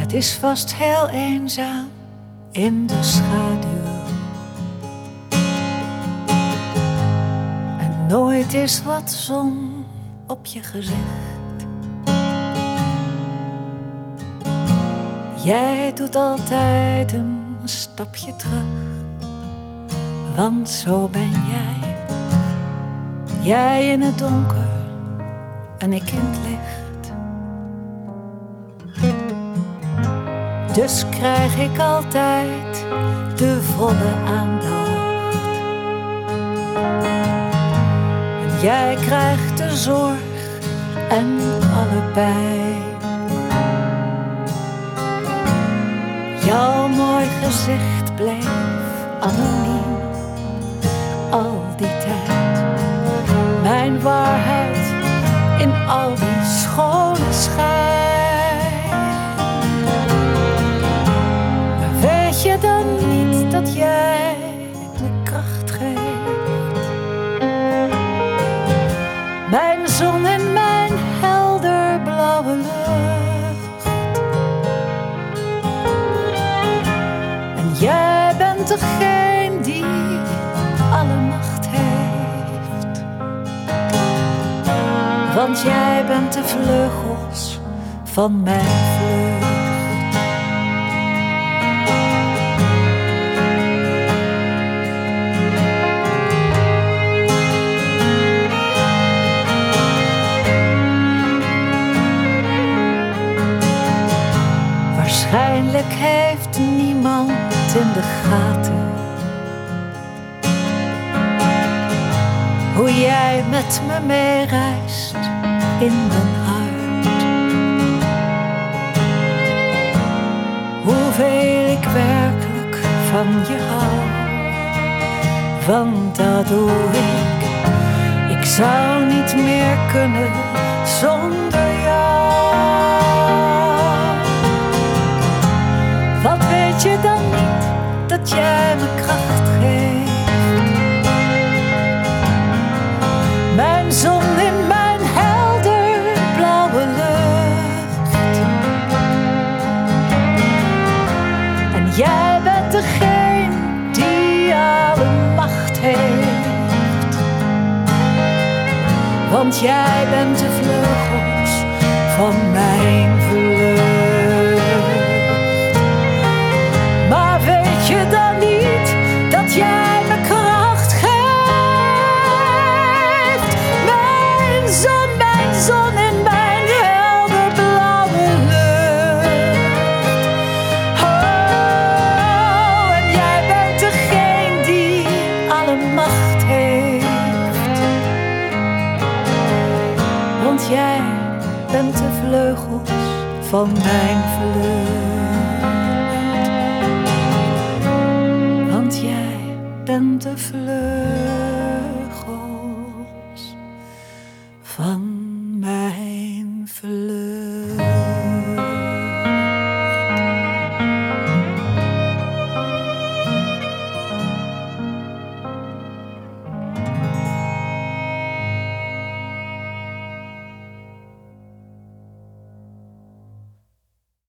Het is vast heel eenzaam in de schaduw. En nooit is wat zon op je gezicht. Jij doet altijd een stapje terug, want zo ben jij. Jij in het donker en ik in het licht. Dus krijg ik altijd de volle aandacht. En jij krijgt de zorg en alle pijn. Jouw mooi gezicht bleef anoniem al die tijd. Mijn waarheid in al die schone schijn. Maar weet je dan niet dat jij me kracht geeft? Mijn zon en mijn helder blauwe lucht. En jij bent degene die alle macht heeft. Want jij bent de vleugels van mijn vlucht. Waarschijnlijk heeft niemand in de gaten hoe jij met me meereist in mijn hart. Hoeveel ik werkelijk van je hou, want dat doe ik. Ik zou niet meer kunnen zonder jou. Wat weet je dan niet dat jij me kracht geeft? Mijn zon in mijn helder blauwe lucht. En jij bent degene die alle macht heeft. Want jij bent de vleugels van mijn vlucht. Maar weet je dan niet dat jij me kracht geeft? Mijn zon in mijn helder blauwe lucht. Oh, en jij bent degene die alle macht heeft. Want jij bent de vleugels van mijn vlucht. Want jij bent de vleugels van